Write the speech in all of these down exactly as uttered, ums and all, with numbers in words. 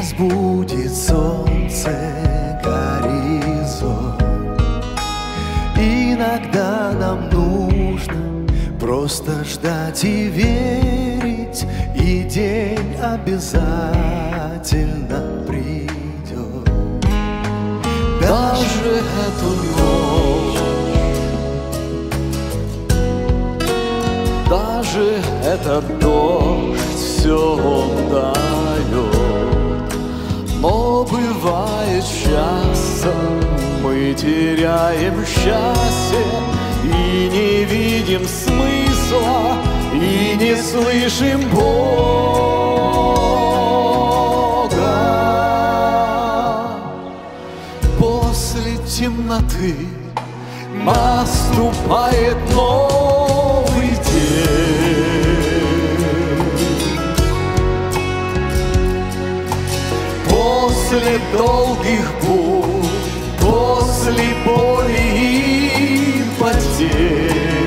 разбудит солнце горизонт. Иногда нам нужно просто ждать и верить, и день обязательно придет. Даже эту ночь, даже этот дождь все он дает. Но бывает часто мы теряем счастье и не видим смысла, и не слышим Бога. После темноты наступает новый день. После долгих бурь, после боли и потерь,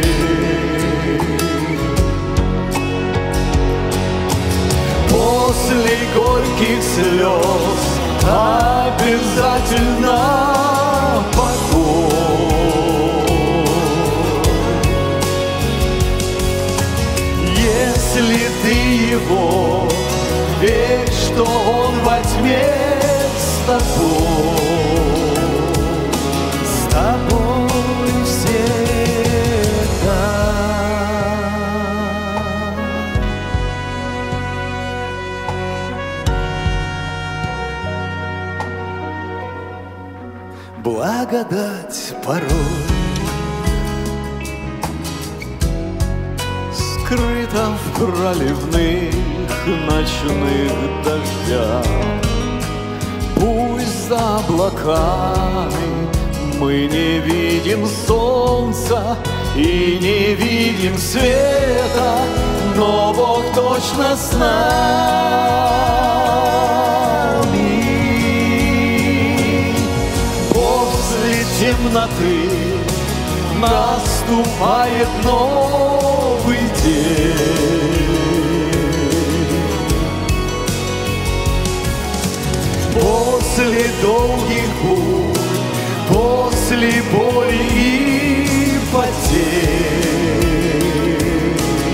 после горьких слез обязательно покой. Если ты его, верь, что он во тьме с тобой, с тобой всегда. Благодать порой скрыта в проливных ночных дождях. Пусть за облаками мы не видим солнца и не видим света, но Бог точно с нами. После темноты наступает новый день. После долгих бурь, после боли и потерь,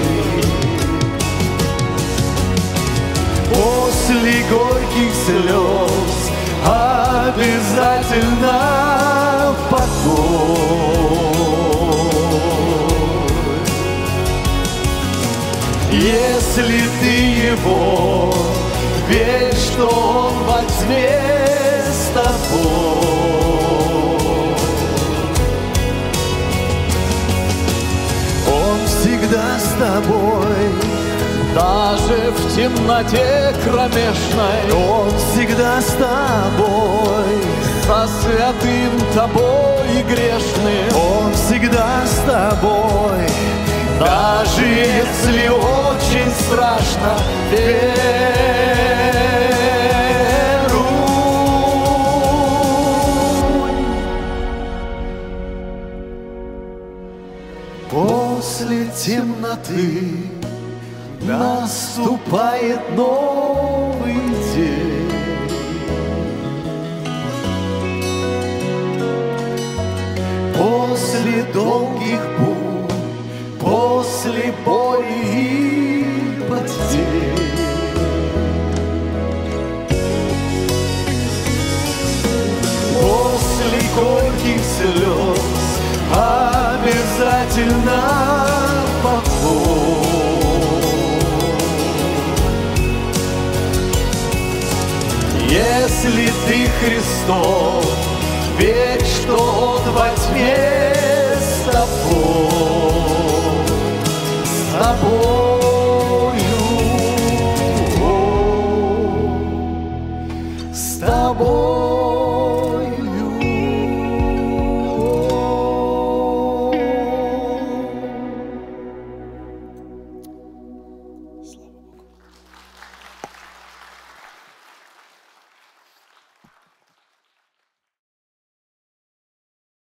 после горьких слез обязательно покой. Если ты его, верь, что он во тьме с тобой. Он всегда с тобой, даже в темноте кромешной. Он всегда с тобой, со святым тобой грешным. Он всегда с тобой, даже если очень страшно, веруй. После темноты наступает новый день. После долгих бурь, после боли и потерь, после горьких слез обязательно покой. Если ты Христос, верь, что Он во тьме с тобой, с тобой.